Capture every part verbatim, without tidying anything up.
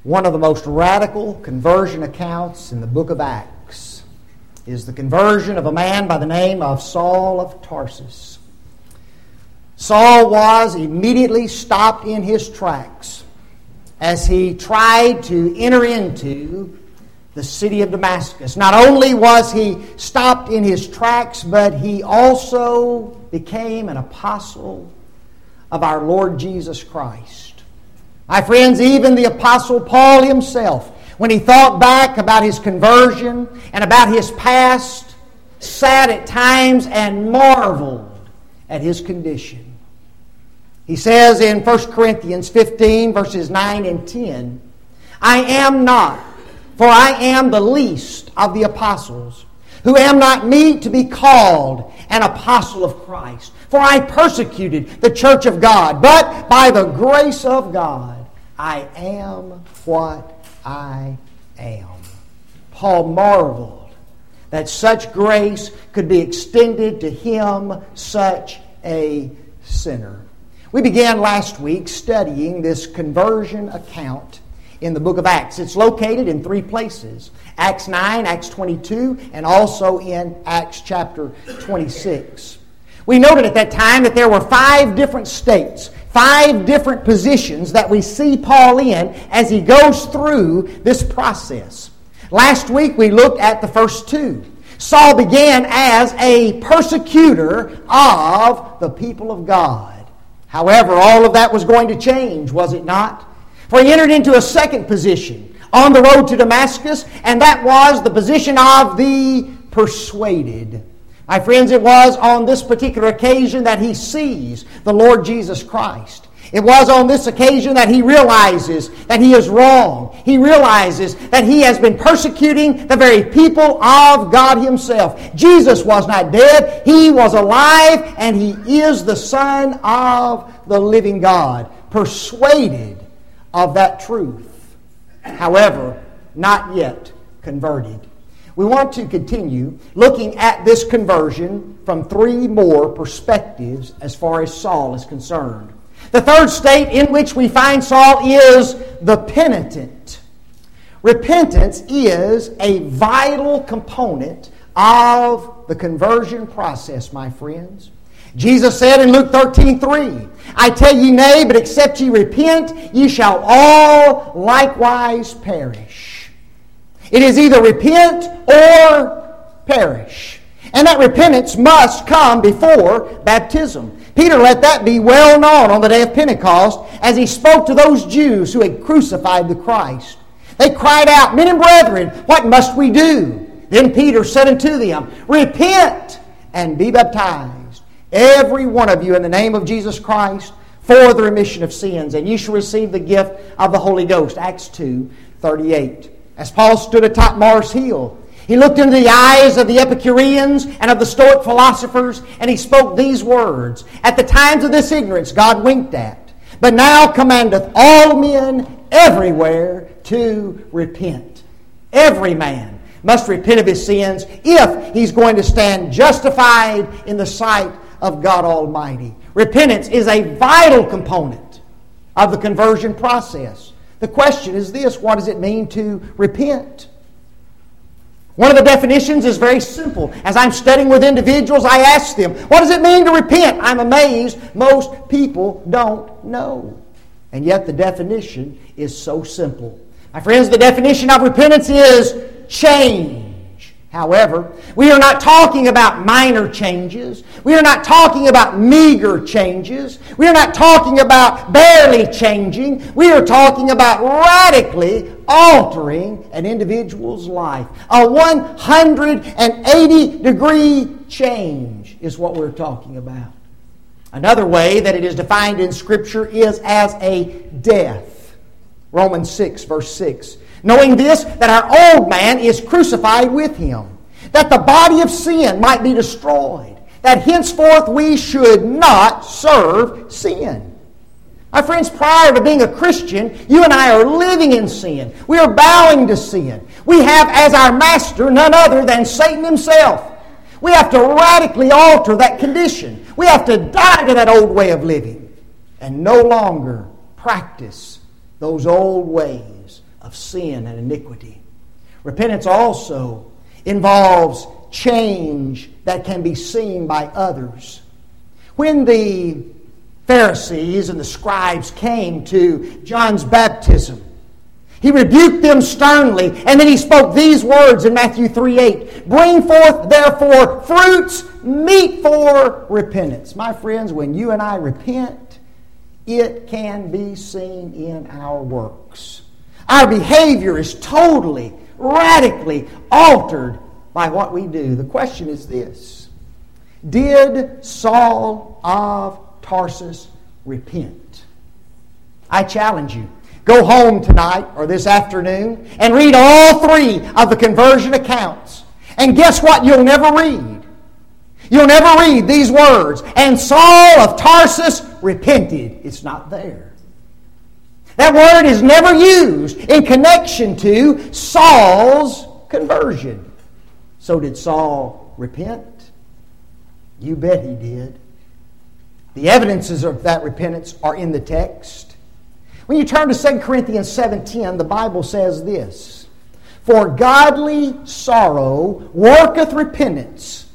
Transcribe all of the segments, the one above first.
One of the most radical conversion accounts in the book of Acts is the conversion of a man by the name of Saul of Tarsus. Saul was immediately stopped in his tracks as he tried to enter into the city of Damascus. Not only was he stopped in his tracks, but he also became an apostle of our Lord Jesus Christ. My friends, even the Apostle Paul himself, when he thought back about his conversion and about his past, sat at times and marveled at his condition. He says in First Corinthians fifteen, verses nine and ten, I am not, for I am the least of the apostles, who am not meet to be called an apostle of Christ. For I persecuted the church of God, but by the grace of God, I am what I am. Paul marveled that such grace could be extended to him, such a sinner. We began last week studying this conversion account in the book of Acts. It's located in three places: Acts nine, Acts twenty-two, and also in Acts chapter twenty-six. We noted at that time that there were five different states, five different positions that we see Paul in as he goes through this process. Last week we looked at the first two. Saul began as a persecutor of the people of God. However, all of that was going to change, was it not? For he entered into a second position on the road to Damascus, and that was the position of the persuaded. My friends, it was on this particular occasion that he sees the Lord Jesus Christ. It was on this occasion that he realizes that he is wrong. He realizes that he has been persecuting the very people of God himself. Jesus was not dead. He was alive, and he is the Son of the living God, persuaded of that truth. However, not yet converted. We want to continue looking at this conversion from three more perspectives as far as Saul is concerned. The third state in which we find Saul is the penitent. Repentance is a vital component of the conversion process, my friends. Jesus said in Luke thirteen three, I tell ye nay, but except ye repent, ye shall all likewise perish. It is either repent or perish. And that repentance must come before baptism. Peter let that be well known on the day of Pentecost as he spoke to those Jews who had crucified the Christ. They cried out, Men and brethren, what must we do? Then Peter said unto them, Repent and be baptized, every one of you, in the name of Jesus Christ, for the remission of sins, and ye shall receive the gift of the Holy Ghost. Acts two thirty-eight. As Paul stood atop Mars Hill, he looked into the eyes of the Epicureans and of the Stoic philosophers, and he spoke these words. At the times of this ignorance God winked at, but now commandeth all men everywhere to repent. Every man must repent of his sins if he's going to stand justified in the sight of God Almighty. Repentance is a vital component of the conversion process. The question is this: what does it mean to repent? One of the definitions is very simple. As I'm studying with individuals, I ask them, what does it mean to repent? I'm amazed most people don't know. And yet the definition is so simple. My friends, the definition of repentance is change. However, we are not talking about minor changes. We are not talking about meager changes. We are not talking about barely changing. We are talking about radically altering an individual's life. A one hundred eighty degree change is what we're talking about. Another way that it is defined in Scripture is as a death. Romans six, verse six. Knowing this, that our old man is crucified with him, that the body of sin might be destroyed, that henceforth we should not serve sin. My friends, prior to being a Christian, you and I are living in sin. We are bowing to sin. We have as our master none other than Satan himself. We have to radically alter that condition. We have to die to that old way of living and no longer practice those old ways of sin and iniquity. Repentance also involves change that can be seen by others. When the Pharisees and the scribes came to John's baptism, he rebuked them sternly, and then he spoke these words in Matthew three eight. Bring forth, therefore, fruits meet for repentance. My friends, when you and I repent, it can be seen in our works. Our behavior is totally, radically altered by what we do. The question is this: did Saul of Tarsus repent? I challenge you. Go home tonight or this afternoon and read all three of the conversion accounts. And guess what you'll never read? You'll never read these words, and Saul of Tarsus repented. It's not there. That word is never used in connection to Saul's conversion. So did Saul repent? You bet he did. The evidences of that repentance are in the text. When you turn to Second Corinthians seven ten, the Bible says this: For godly sorrow worketh repentance,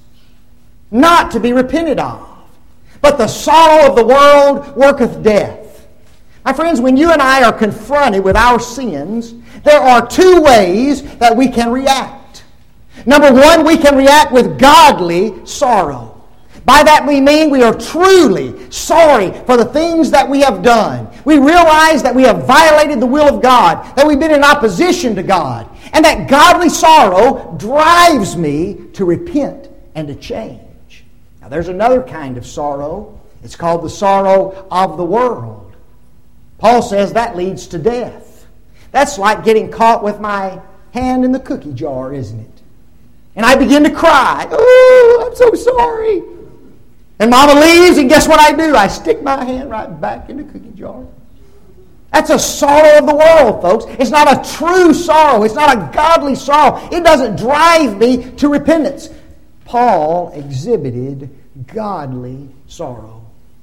not to be repented of, but the sorrow of the world worketh death. My friends, when you and I are confronted with our sins, there are two ways that we can react. Number one, we can react with godly sorrow. By that we mean we are truly sorry for the things that we have done. We realize that we have violated the will of God, that we've been in opposition to God, and that godly sorrow drives me to repent and to change. Now there's another kind of sorrow. It's called the sorrow of the world. Paul says that leads to death. That's like getting caught with my hand in the cookie jar, isn't it? And I begin to cry. Oh, I'm so sorry. And Mama leaves, and guess what I do? I stick my hand right back in the cookie jar. That's a sorrow of the world, folks. It's not a true sorrow. It's not a godly sorrow. It doesn't drive me to repentance. Paul exhibited godly sorrow.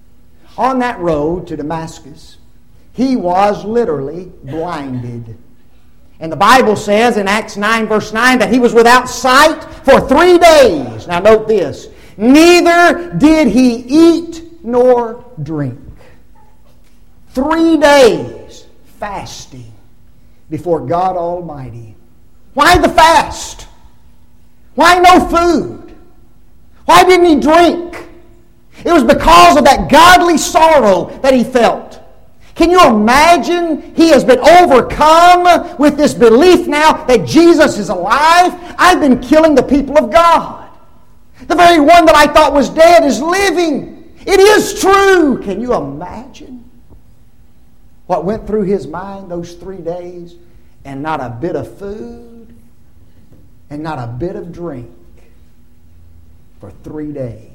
On that road to Damascus, he was literally blinded. And the Bible says in Acts nine verse nine that he was without sight for three days. Now note this. Neither did he eat nor drink. Three days fasting before God Almighty. Why the fast? Why no food? Why didn't he drink? It was because of that godly sorrow that he felt. Can you imagine? He has been overcome with this belief now that Jesus is alive. I've been killing the people of God. The very one that I thought was dead is living. It is true. Can you imagine what went through his mind those three days? And not a bit of food and not a bit of drink for three days.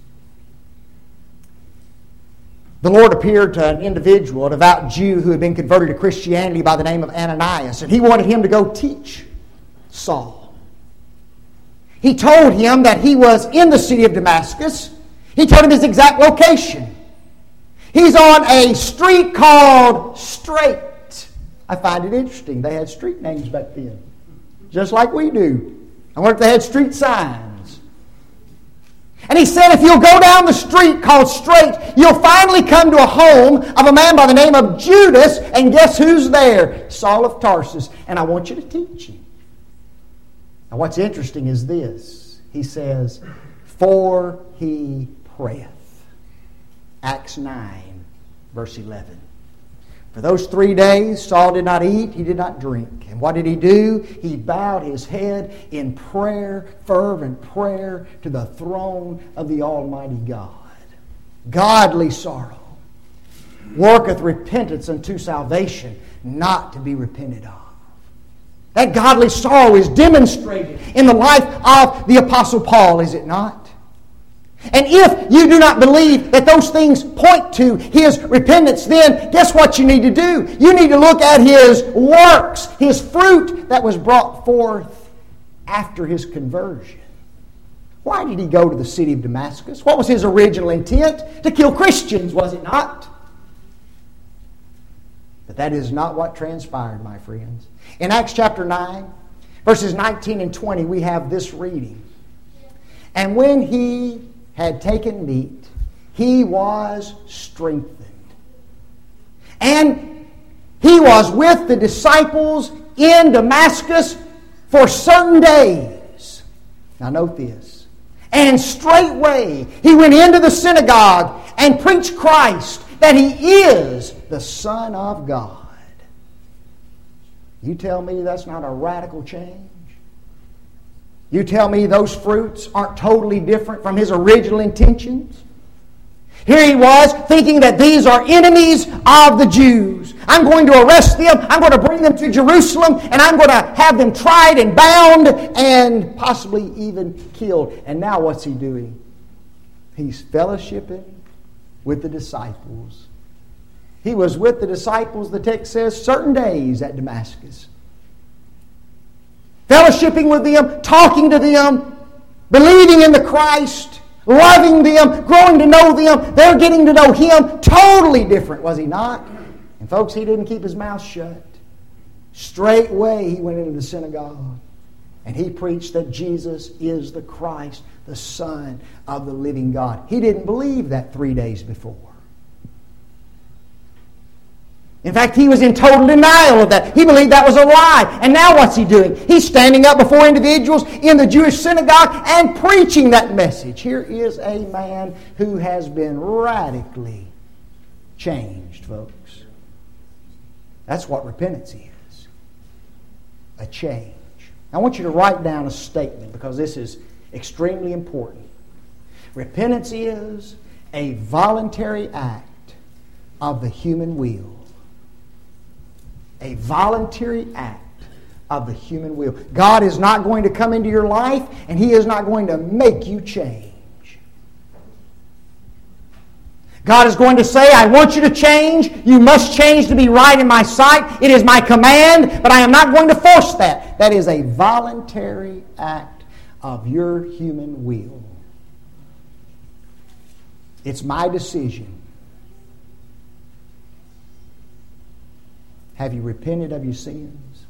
The Lord appeared to an individual, a devout Jew who had been converted to Christianity by the name of Ananias, and he wanted him to go teach Saul. He told him that he was in the city of Damascus. He told him his exact location. He's on a street called Straight. I find it interesting. They had street names back then, just like we do. I wonder if they had street signs. And he said, if you'll go down the street called Straight, you'll finally come to a home of a man by the name of Judas, and guess who's there? Saul of Tarsus, and I want you to teach him. Now what's interesting is this. He says, for he prayeth. Acts nine, verse eleven. For those three days, Saul did not eat, he did not drink. And what did he do? He bowed his head in prayer, fervent prayer, to the throne of the Almighty God. Godly sorrow worketh repentance unto salvation, not to be repented of. That godly sorrow is demonstrated in the life of the Apostle Paul, is it not? And if you do not believe that those things point to his repentance, then guess what you need to do? You need to look at his works, his fruit that was brought forth after his conversion. Why did he go to the city of Damascus? What was his original intent? To kill Christians, was it not? But that is not what transpired, my friends. In Acts chapter nine, verses nineteen and twenty, we have this reading. And when he had taken meat, he was strengthened. And he was with the disciples in Damascus for certain days. Now note this. And straightway he went into the synagogue and preached Christ, that He is the Son of God. You tell me that's not a radical change? You tell me those fruits aren't totally different from His original intentions? Here he was thinking that these are enemies of the Jews. I'm going to arrest them. I'm going to bring them to Jerusalem. And I'm going to have them tried and bound and possibly even killed. And now what's he doing? He's fellowshipping with the disciples. He was with the disciples, the text says, certain days at Damascus. Fellowshipping with them, talking to them, believing in the Christ, loving them, growing to know them. They're getting to know Him. Totally different, was he not? And folks, he didn't keep his mouth shut. Straightway he went into the synagogue and he preached that Jesus is the Christ, the Son of the living God. He didn't believe that three days before. In fact, he was in total denial of that. He believed that was a lie. And now what's he doing? He's standing up before individuals in the Jewish synagogue and preaching that message. Here is a man who has been radically changed, folks. That's what repentance is. A change. I want you to write down a statement because this is extremely important. Repentance is a voluntary act of the human will. A voluntary act of the human will. God is not going to come into your life and He is not going to make you change. God is going to say, I want you to change. You must change to be right in my sight. It is my command, but I am not going to force that. That is a voluntary act of your human will. It's my decision. Have you repented of your sins?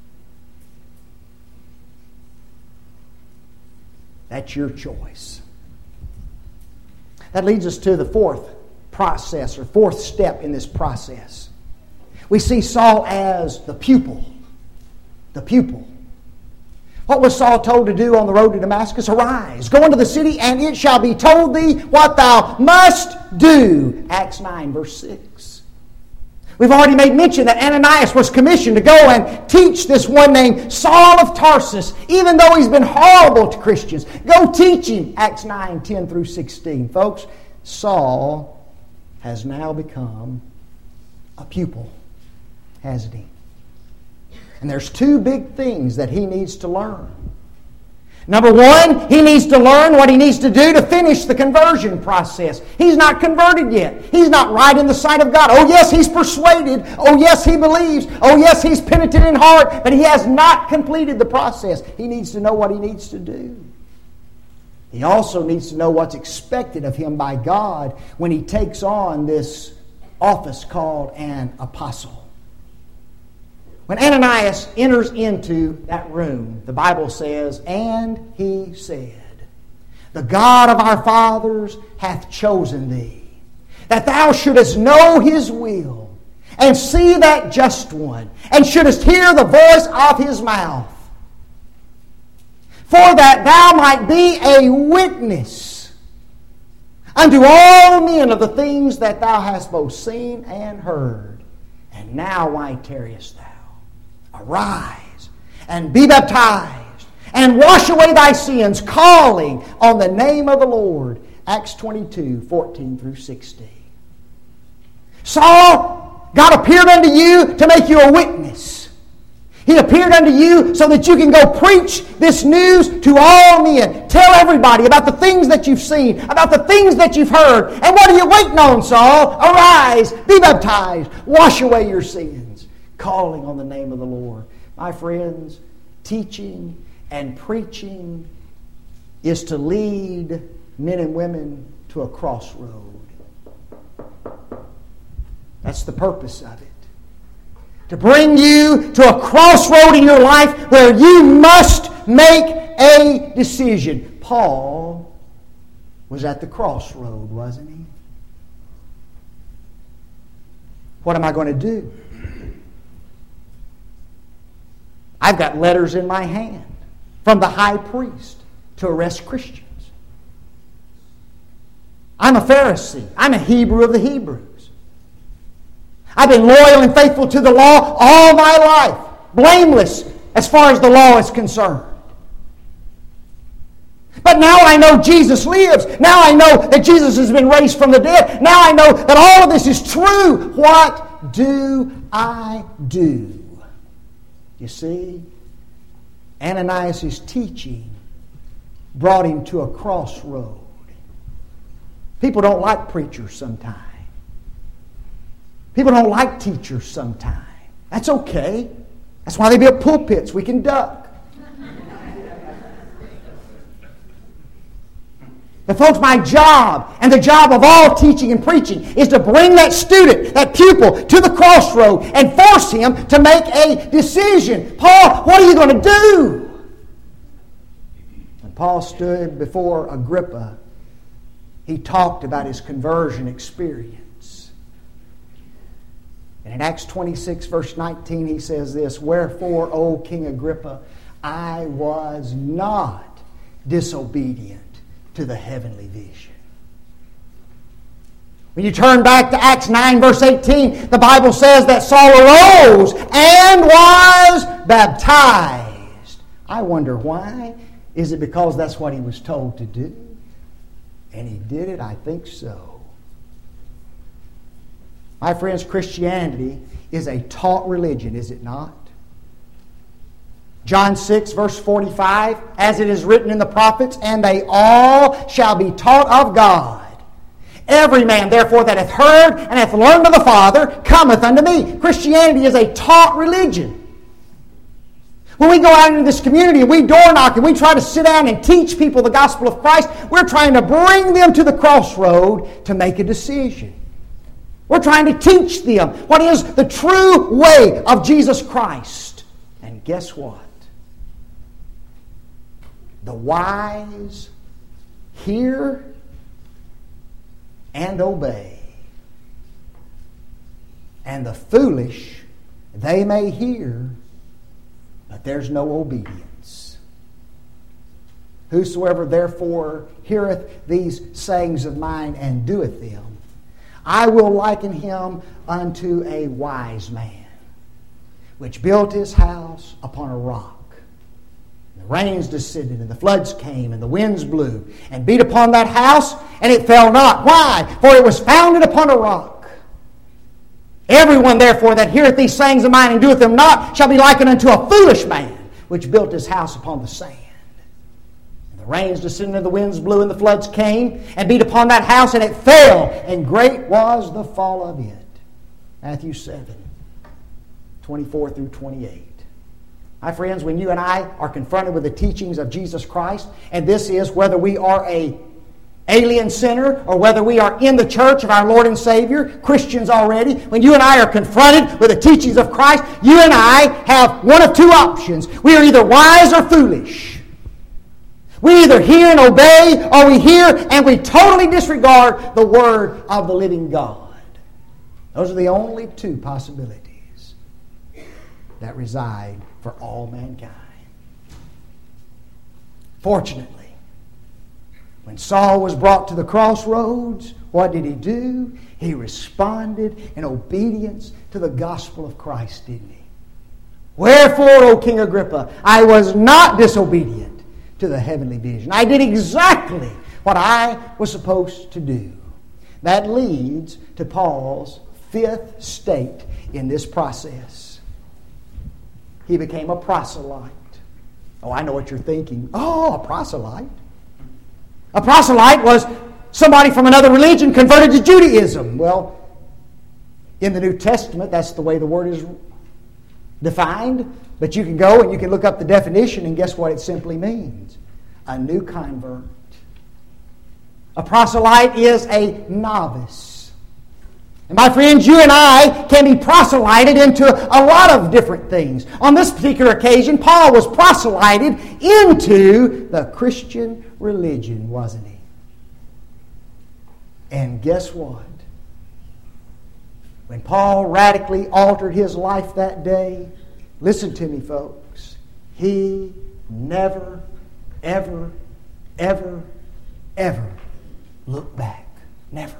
That's your choice. That leads us to the fourth process or fourth step in this process. We see Saul as the pupil. The pupil. What was Saul told to do on the road to Damascus? Arise, go into the city, and it shall be told thee what thou must do. Acts nine, verse six. We've already made mention that Ananias was commissioned to go and teach this one named Saul of Tarsus, even though he's been horrible to Christians. Go teach him. Acts nine, ten through sixteen. Folks, Saul has now become a pupil, hasn't he? And there's two big things that he needs to learn. Number one, he needs to learn what he needs to do to finish the conversion process. He's not converted yet. He's not right in the sight of God. Oh yes, he's persuaded. Oh yes, he believes. Oh yes, he's penitent in heart. But he has not completed the process. He needs to know what he needs to do. He also needs to know what's expected of him by God when he takes on this office called an apostle. When Ananias enters into that room, the Bible says, and he said, the God of our fathers hath chosen thee, that thou shouldest know His will, and see that just one, and shouldest hear the voice of His mouth, for that thou might be a witness unto all men of the things that thou hast both seen and heard. And now why tarriest thou? Arise and be baptized and wash away thy sins, calling on the name of the Lord. Acts twenty-two, fourteen through sixteen. Saul, God appeared unto you to make you a witness. He appeared unto you so that you can go preach this news to all men. Tell everybody about the things that you've seen, about the things that you've heard. And what are you waiting on, Saul? Arise, be baptized, wash away your sins, calling on the name of the Lord. My friends, teaching and preaching is to lead men and women to a crossroad. That's the purpose of it. to bring you to a crossroad in your life where you must make a decision. Paul was at the crossroad, wasn't he? What am I going to do? I've got letters in my hand from the high priest to arrest Christians. I'm a Pharisee. I'm a Hebrew of the Hebrews. I've been loyal and faithful to the law all my life, blameless as far as the law is concerned. But now I know Jesus lives. Now I know that Jesus has been raised from the dead. Now I know that all of this is true. What do I do? You see, Ananias' teaching brought him to a crossroad. People don't like preachers sometimes. People don't like teachers sometimes. That's okay. That's why they build pulpits. We can duck. But folks, my job and the job of all teaching and preaching is to bring that student, that pupil, to the crossroad and force him to make a decision. Paul, what are you going to do? When Paul stood before Agrippa, he talked about his conversion experience. And in Acts twenty-six, verse nineteen, he says this, "Wherefore, O King Agrippa, I was not disobedient to the heavenly vision." When you turn back to Acts nine, verse eighteen, the Bible says that Saul arose and was baptized. I wonder why. Is it because that's what he was told to do? And he did it? I think so. My friends, Christianity is a taught religion, is it not? John six, verse forty-five, as it is written in the prophets, "And they all shall be taught of God. Every man, therefore, that hath heard and hath learned of the Father, cometh unto me." Christianity is a taught religion. When we go out into this community and we door knock and we try to sit down and teach people the gospel of Christ, we're trying to bring them to the crossroad to make a decision. We're trying to teach them what is the true way of Jesus Christ. And guess what? The wise hear and obey. And the foolish, they may hear, but there's no obedience. "Whosoever therefore heareth these sayings of mine and doeth them, I will liken him unto a wise man, which built his house upon a rock. The rains descended, and the floods came, and the winds blew, and beat upon that house, and it fell not." Why? "For it was founded upon a rock. Everyone, therefore, that heareth these sayings of mine and doeth them not, shall be likened unto a foolish man, which built his house upon the sand. And the rains descended, and the winds blew, and the floods came, and beat upon that house, and it fell, and great was the fall of it." Matthew seven, twenty-four through twenty-eight. My friends, when you and I are confronted with the teachings of Jesus Christ, and this is whether we are a alien sinner or whether we are in the church of our Lord and Savior, Christians already, when you and I are confronted with the teachings of Christ, you and I have one of two options. We are either wise or foolish. We either hear and obey, or we hear and we totally disregard the Word of the living God. Those are the only two possibilities that reside for all mankind. Fortunately, when Saul was brought to the crossroads, what did he do? He responded in obedience to the gospel of Christ, didn't he? "Wherefore, O King Agrippa, I was not disobedient to the heavenly vision. I did exactly what I was supposed to do." That leads to Paul's fifth state in this process. He became a proselyte. Oh, I know what you're thinking. Oh, a proselyte? A proselyte was somebody from another religion converted to Judaism. Well, in the New Testament, that's the way the word is defined. But you can go and you can look up the definition, and guess what it simply means? A new convert. A proselyte is a novice. And my friends, you and I can be proselyted into a lot of different things. On this particular occasion, Paul was proselyted into the Christian religion, wasn't he? And guess what? When Paul radically altered his life that day, listen to me, folks, he never, ever, ever, ever looked back. Never.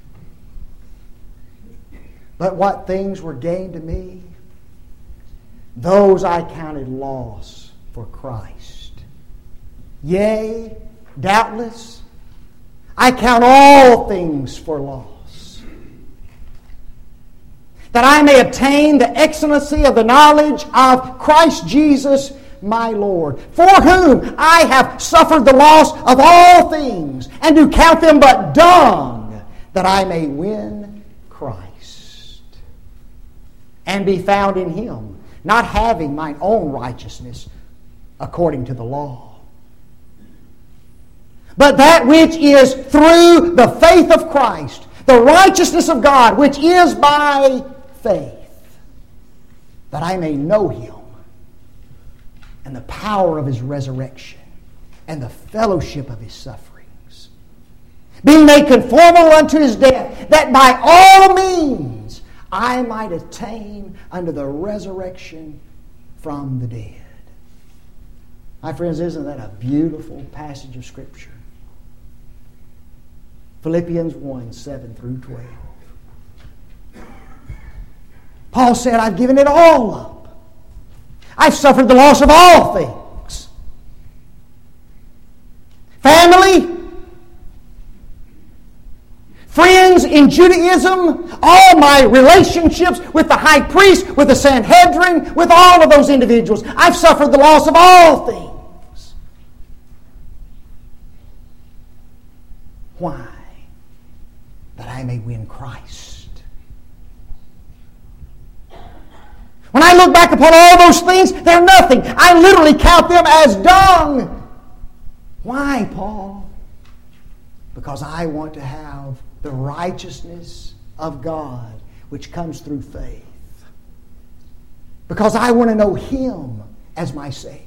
But what things were gained to me, those I counted loss for Christ. Yea, doubtless, I count all things for loss, that I may obtain the excellency of the knowledge of Christ Jesus my Lord, for whom I have suffered the loss of all things, and do count them but dung, that I may win Christ, and be found in Him, not having mine own righteousness according to the law, but that which is through the faith of Christ, the righteousness of God, which is by faith, that I may know Him, and the power of His resurrection, and the fellowship of His sufferings, being made conformable unto His death, that by all means I might attain unto the resurrection from the dead. My friends, isn't that a beautiful passage of Scripture? Philippians one, seven through twelve. Paul said, I've given it all up. I've suffered the loss of all things. Family, friends in Judaism, all my relationships with the high priest, with the Sanhedrin, with all of those individuals. I've suffered the loss of all things. Why? That I may win Christ. When I look back upon all those things, they're nothing. I literally count them as dung. Why, Paul? Because I want to have the righteousness of God which comes through faith. Because I want to know Him as my Savior.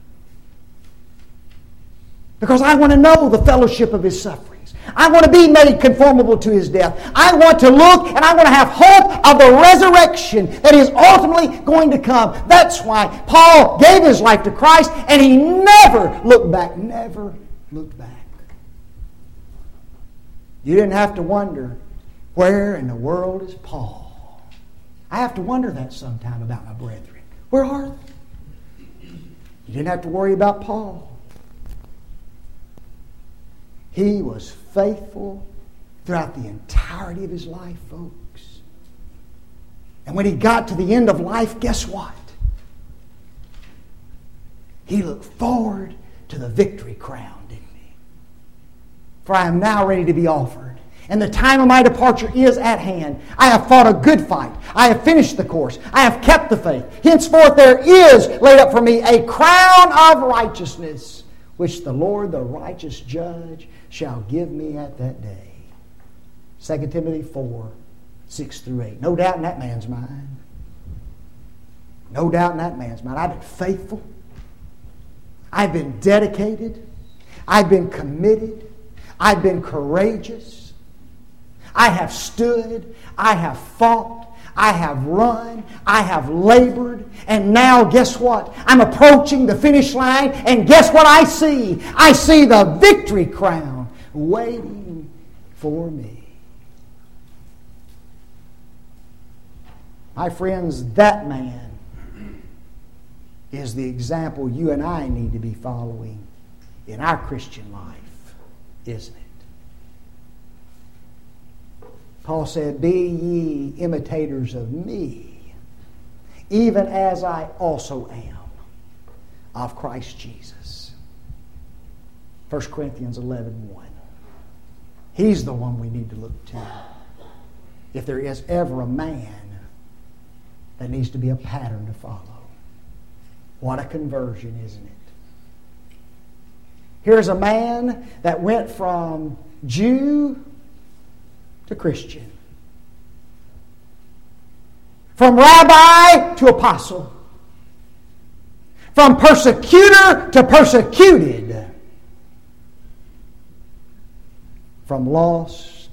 Because I want to know the fellowship of His sufferings. I want to be made conformable to His death. I want to look and I want to have hope of the resurrection that is ultimately going to come. That's why Paul gave his life to Christ and he never looked back. Never looked back. You didn't have to wonder, where in the world is Paul? I have to wonder that sometime about my brethren. Where are they? You didn't have to worry about Paul. He was faithful throughout the entirety of his life, folks. And when he got to the end of life, guess what? He looked forward to the victory crown, didn't he? For I am now ready to be offered, and the time of my departure is at hand. I have fought a good fight. I have finished the course. I have kept the faith. Henceforth there is laid up for me a crown of righteousness, which the Lord, the righteous judge, shall give me at that day. Second Timothy four, six through eight. No doubt in that man's mind. No doubt in that man's mind. I've been faithful. I've been dedicated. I've been committed. I've been courageous. I have stood. I have fought. I have run, I have labored, and now guess what? I'm approaching the finish line, and guess what I see? I see the victory crown waiting for me. My friends, that man is the example you and I need to be following in our Christian life, isn't it? Paul said, be ye imitators of me, even as I also am of Christ Jesus. First Corinthians eleven one. He's the one we need to look to. If there is ever a man that needs to be a pattern to follow. What a conversion, isn't it? Here's a man that went from Jew to Christian. From rabbi to apostle. From persecutor to persecuted. From lost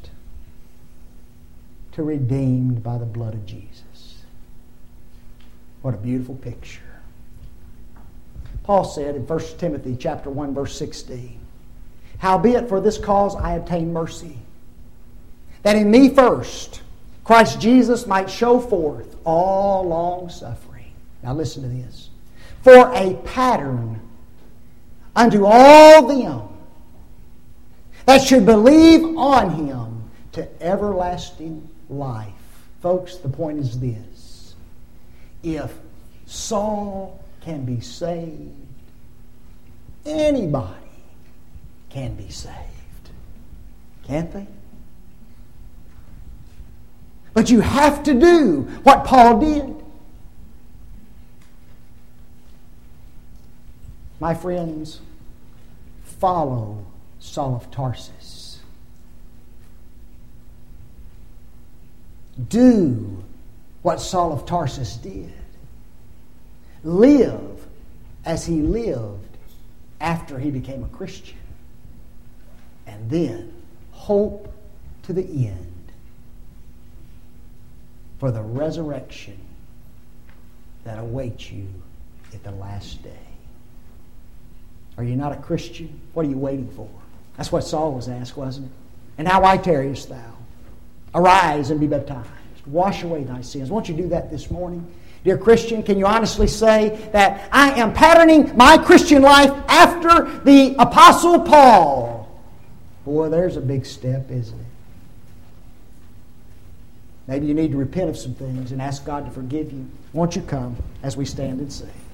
to redeemed by the blood of Jesus. What a beautiful picture. Paul said in First Timothy chapter one, verse sixteen, howbeit for this cause I obtain mercy, that in me first Christ Jesus might show forth all long suffering. Now listen to this. For a pattern unto all them that should believe on Him to everlasting life. Folks, the point is this. If Saul can be saved, anybody can be saved. Can't they? But you have to do what Paul did. My friends, follow Saul of Tarsus. Do what Saul of Tarsus did. Live as he lived after he became a Christian. And then hope to the end for the resurrection that awaits you at the last day. Are you not a Christian? What are you waiting for? That's what Saul was asked, wasn't it? And how why tarriest thou? Arise and be baptized. Wash away thy sins. Won't you do that this morning? Dear Christian, can you honestly say that I am patterning my Christian life after the Apostle Paul? Boy, there's a big step, isn't it? Maybe you need to repent of some things and ask God to forgive you. Won't you come as we stand and sing?